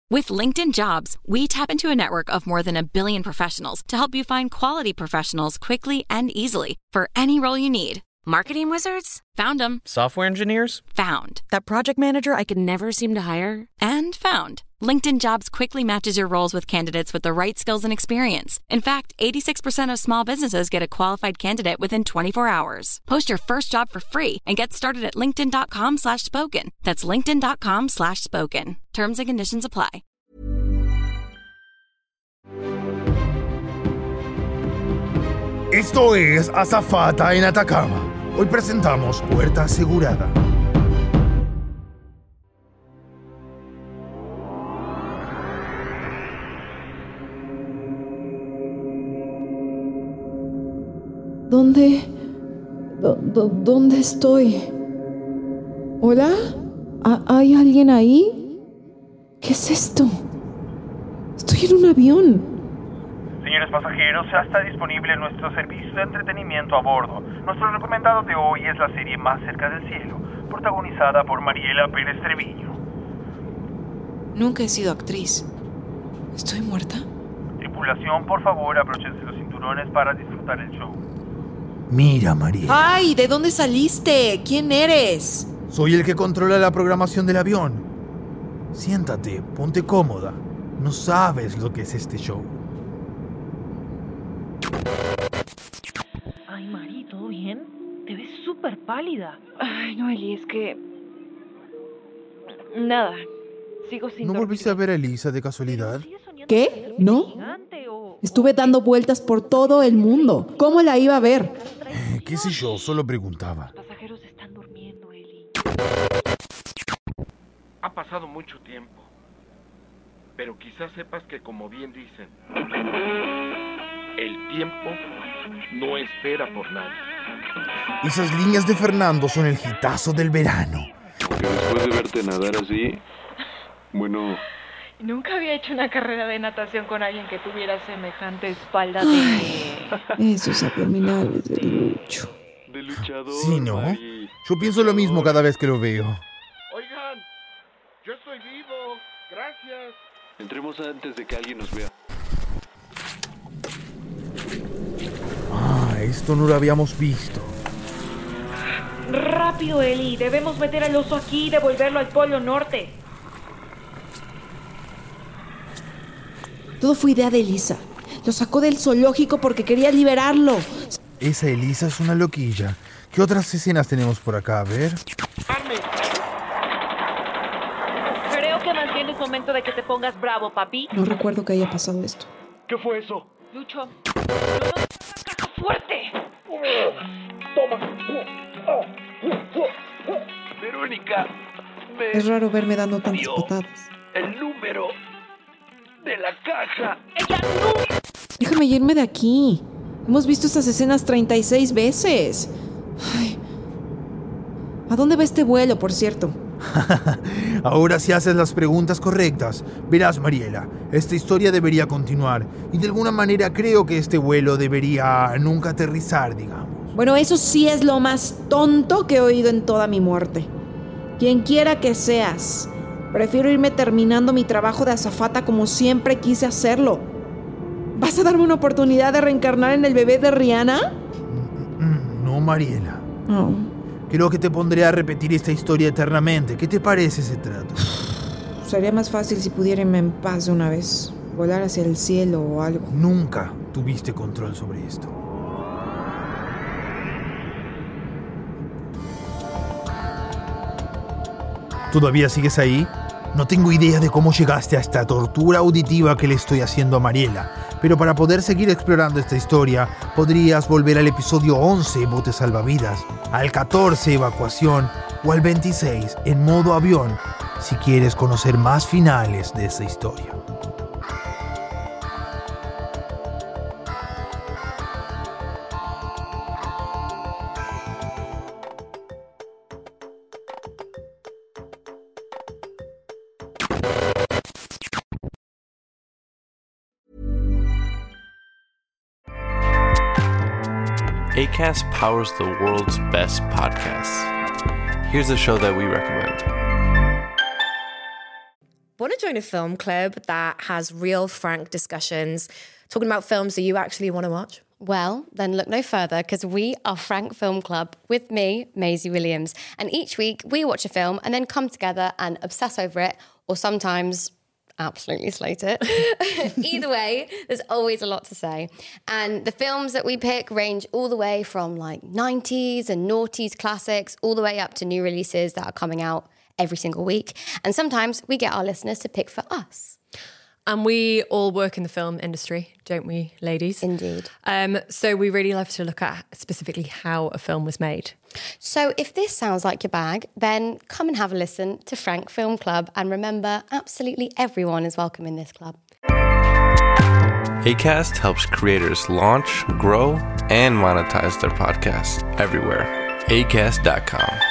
With LinkedIn Jobs, we tap into a network of more than 1 billion professionals to help you find quality professionals quickly and easily for any role you need. Marketing wizards? Found them. Software engineers? Found. That project manager I could never seem to hire? And found. LinkedIn Jobs quickly matches your roles with candidates with the right skills and experience. In fact, 86% of small businesses get a qualified candidate within 24 hours. Post your first job for free and get started at linkedin.com/spoken. That's linkedin.com/spoken. Terms and conditions apply. Esto es Azafata en Atacama. Hoy presentamos Puerta Asegurada. ¿Dónde estoy? ¿Hola? ¿Hay alguien ahí? ¿Qué es esto? Estoy en un avión. Señores pasajeros, ya está disponible nuestro servicio de entretenimiento a bordo. Nuestro recomendado de hoy es la serie Más cerca del cielo, protagonizada por Mariela Pérez Treviño. Nunca he sido actriz. ¿Estoy muerta? Tripulación, por favor, abróchense los cinturones para disfrutar el show. Mira, Mariela. ¡Ay! ¿De dónde saliste? ¿Quién eres? Soy el que controla la programación del avión. Siéntate, ponte cómoda. No sabes lo que es este show. Ay, Mari, ¿todo bien? Te ves súper pálida. Ay, no, Eli, es que... Nada, sigo sin ¿No dormir. volviste a ver a Elisa de casualidad? ¿Qué? ¿No? Estuve dando vueltas por todo el mundo. ¿Cómo la iba a ver? ¿Qué sé yo? Solo preguntaba. Los pasajeros están durmiendo, Eli. Ha pasado mucho tiempo, pero quizás sepas que, como bien dicen, el tiempo no espera por nadie. Esas líneas de Fernando son el hitazo del verano. Que después de verte nadar así, bueno... Nunca había hecho una carrera de natación con alguien que tuviera semejante espalda de... Esos abdominales de Lucho. De luchador. Sí, ¿no? Mari. Yo pienso lo mismo cada vez que lo veo. Oigan, yo estoy vivo, gracias. Entremos antes de que alguien nos vea. Esto no lo habíamos visto. Rápido, Eli, debemos meter al oso aquí y devolverlo al Polo Norte. Todo fue idea de Elisa. Lo sacó del zoológico porque quería liberarlo. Esa Elisa es una loquilla. ¿Qué otras escenas tenemos por acá? A ver. Creo que más bien es momento de que te pongas bravo, papi. No recuerdo que haya pasado esto. ¿Qué fue eso? Lucho, ¡caja fuerte! Verónica, Es raro verme dando tantas dio patadas. el número de la caja. ¡Ella no! Déjame irme de aquí. Hemos visto estas escenas 36 veces. Ay. ¿A dónde va este vuelo, por cierto? Ahora si haces las preguntas correctas. Verás, Mariela, esta historia debería continuar. Y de alguna manera creo que este vuelo debería nunca aterrizar, digamos. Bueno, eso sí es lo más tonto que he oído en toda mi muerte. Quien quiera que seas, prefiero irme terminando mi trabajo de azafata como siempre quise hacerlo. ¿Vas a darme una oportunidad de reencarnar en el bebé de Rihanna? No, Mariela. No. Creo que te pondré a repetir esta historia eternamente. ¿Qué te parece ese trato? Sería más fácil si pudiera irme en paz de una vez. Volar hacia el cielo o algo. Nunca tuviste control sobre esto. ¿Todavía sigues ahí? No tengo idea de cómo llegaste a esta tortura auditiva que le estoy haciendo a Mariela, pero para poder seguir explorando esta historia, podrías volver al episodio 11, Bote Salvavidas, al 14, Evacuación, o al 26, en modo avión, si quieres conocer más finales de esta historia. Acast powers the world's best podcasts. Here's a show that we recommend. Want to join a film club that has real, frank discussions, talking about films that you actually want to watch? Well, then look no further, because we are Frank Film Club with me, Maisie Williams. And each week we watch a film and then come together and obsess over it, or sometimes absolutely slate it. Either way, there's always a lot to say. And the films that we pick range all the way from like 90s and noughties classics, all the way up to new releases that are coming out every single week. And sometimes we get our listeners to pick for us. And we all work in the film industry, don't we, ladies? Indeed. So we really love to look at specifically how a film was made. So if this sounds like your bag, then come and have a listen to Frank Film Club. And remember, absolutely everyone is welcome in this club. Acast helps creators launch, grow, and monetize their podcasts everywhere. Acast.com.